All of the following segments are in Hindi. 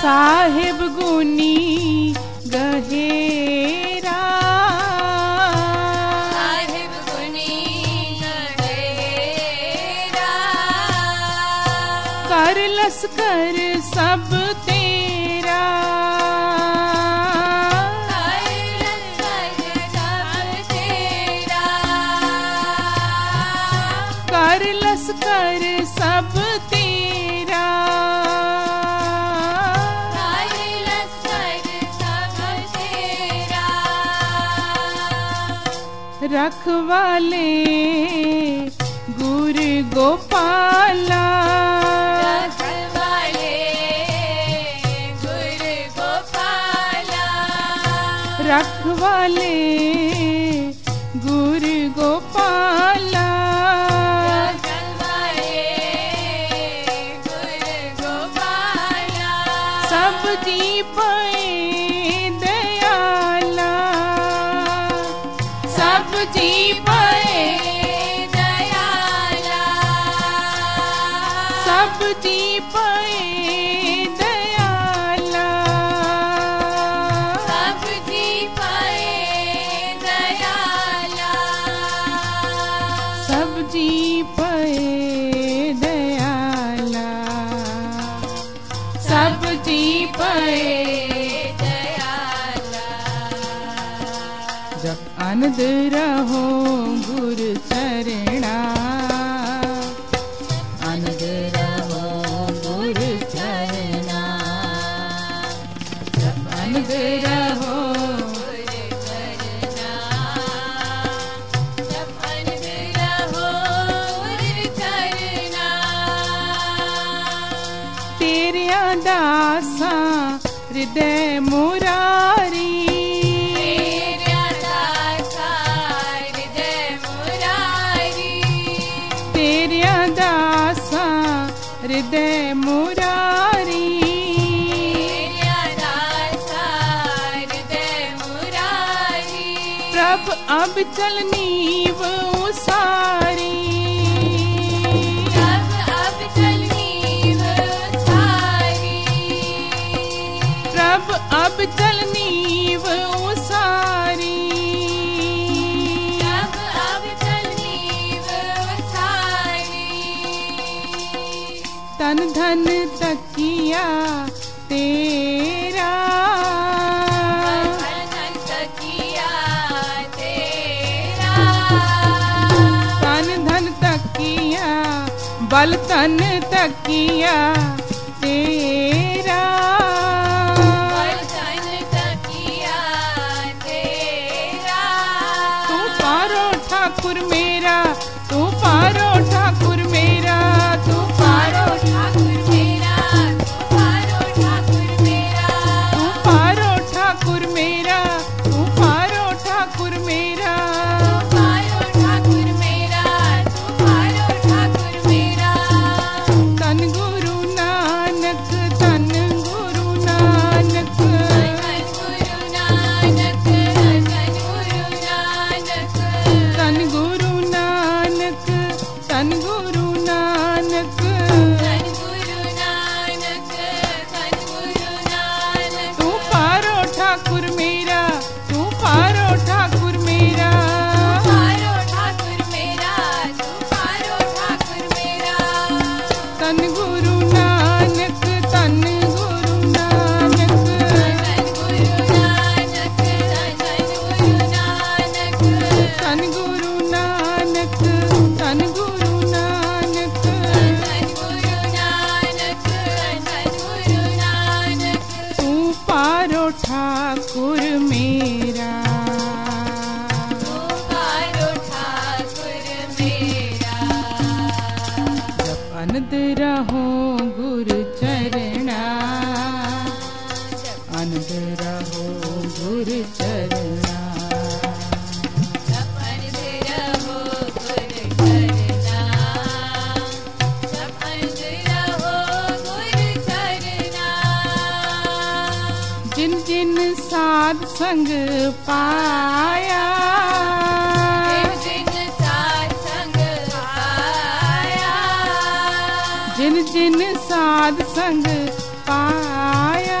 साहिब गुनी गहेरा, साहिब गुनी गहेरा, कर लश्कर सब तेरा, कर लश्कर सब तेरा, रखवाले गुरु गोपाला, रखवाले गुरु गोपाला, रखवाले गुरु गोपाला, रखवाले गुरु गोपाला, सब जी पे दयाला, सब जी पे दयाला, सब जी पे दयाला, सब जी पाए दयाला, सब जी पे दयाला, सब जी पे दयाला, जब आनंद रहो गुरु चरणा, आनंद रहो गुरु चरणा, जब आनंद रहो गुरु चरणा, जब आनंद रहो गुरु चरणा, तेरिया दासा हृदय मुरारी, तेरा दासा हृदय मुरारी, तेरिया दासा हृदय मुरारी, तेरा दासा हृदय मुरारी, प्रभ अब चलनी वो सारी, अब चलनी वो सारी, प्रभ अब चलनी वो सारी, अब चलनी वो सारी, तन धन तकिया तेरा, धन तकिया तेरा, तन धन तकिया बल तन तकिया तेरा, धन तकिया तेरा, तू पारो ठाकुर मेरा, तू पारो ठाकुर मेरा, तू पारो ठाकुर मेरा, पारो ठाकुर मेरा, तू पारो ठाकुर मेरा, तू पारो ठाकुर मेरा, पारो ठाकुर मेरा, पारो ठाकुर मेरा, तन गुरु नानक, तन गुरु नानक, धन गुरु नानक, धन गुरु नानक, तन गुरु नानक, तन गुरु नानक, धन गुरु नानक, धन गुरु नानक, तू पारो ठाकुर मेरा, तू पारो ठाकुर मेरा, पारो ठाकुर मेरा, पारो ठाकुर मेरा, तन गुरु नानक, तन गुरु नानक, धन गुरु नानक, धन गुरु नानक, तन गुरु नानक, तन गुरु नानक, धन गुरु नानक, धन गुरु नानक, तू पारो ठाकुर मेरा, पारो ठाकुर मेरा, जब अनंद रहो गुरु चरणा, आनंद रहो गुरु चरणा, सपन रहो गुरु चरणा, सपन रहो गुरु चरणा, जिन जिन साध संग पाया, जिन साथ संग पाया, जिन जिन साध संग पाया,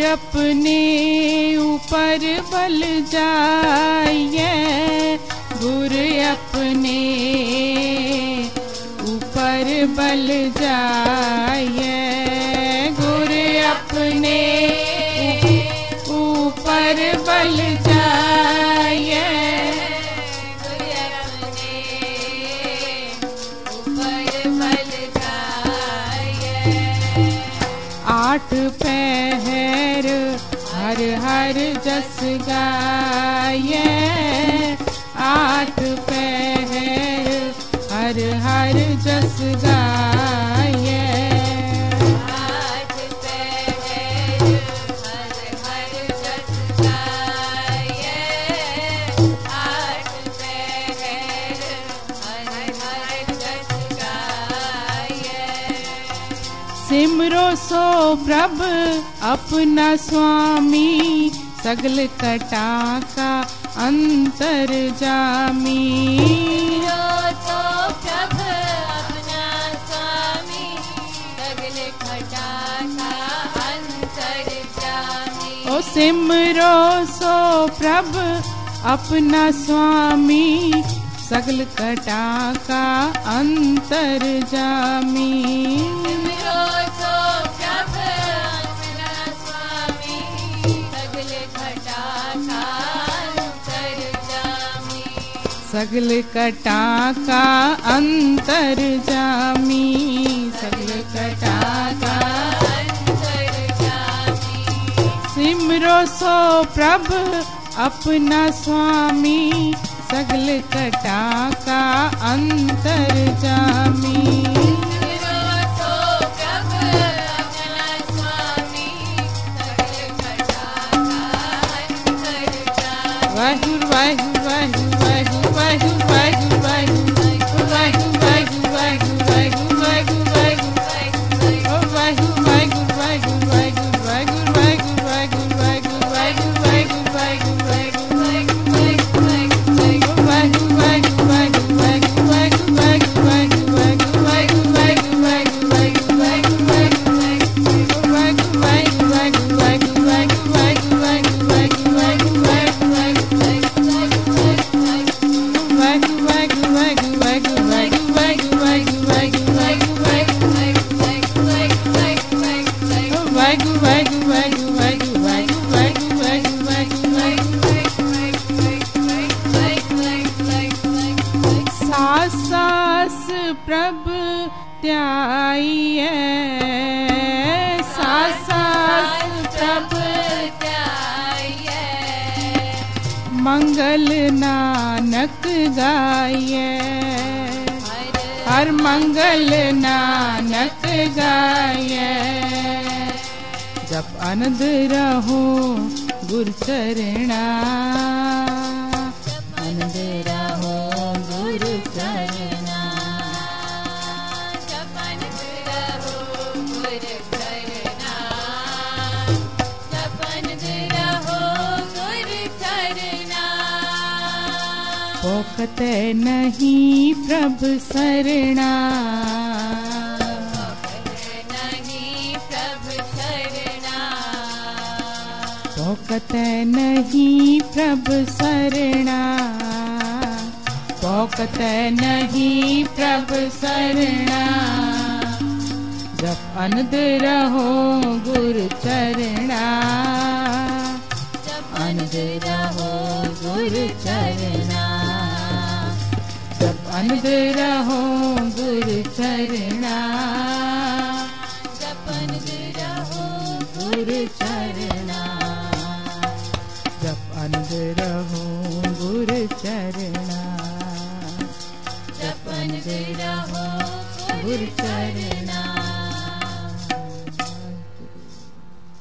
अपने ऊपर बल जाइए, गुर अपने ऊपर बल जाइए, गुर अपने ऊपर बल जाइए, गुर अपने ऊपर बल जाइए। आठ पहर हर हर जस गाइए, आठ पहर हर हर जस गाइए, आठ पहर हर हर जस गाइए, आठ पहर हर हर जस गाइए। सिमरो सो प्रभ अपना स्वामी, सगल कटा का अंतर जामी, तो प्रभ अपना स्वामी, सगल खटा का अंतर जामी। ओ सिमरो सो प्रभ अपना स्वामी, सगल कटा का अंतर जामी, सिमरो सो प्रभ अपना स्वामी, सगल खटा का अंतर जामी। सगल कटा का अंतर जामी, सगल कटा का अंतर जामी। सिमरो सो प्रभ अपना स्वामी, सगल कटा का अंतर जामी, सिमरो सो प्रभ अपना स्वामी, सगल खटा का अंतर जामी। वाहिगुरु वाहिगुरु वाहिगुरु वाहिगुरु वाहिगुरु वाहिगुरु वाहिगुरु वाहिगुरु वाहिगुरु वाहिगुरु वाहिगुरु वाहिगुरु ओ वाहिगुरु वाहिगुरु वाहिगुरु वाहिगुरु वाहिगुरु वाहिगुरु वाहिगुरु वाहिगुरु वाहिगुरु वाहिगुरु वाहिगुरु प्रभ त्याइए, सास प्रभ त्याइए, मंगल नानक गाइए, हर मंगल नानक गाइए। जब आनंद रहो गुर चरणा, आनंद रहो गुर चरणा, जपन रहो गुर चरणा, जपन रहो गुर चरणा। पोखत नहीं प्रभ शरणा, नहीं प्रभ शरणा, पोखत नहीं प्रभ शरणा, पोखत नहीं प्रभ शरणा। जब आनंद रहो गुर चरणा, आनंद रहो गुर चरणा, जब आनंद रहो गुर चरणा, जपन रहो गुर चरणा, जब आनंद रहो गुर चरणा, जब आनंद रहो गुर चरणा।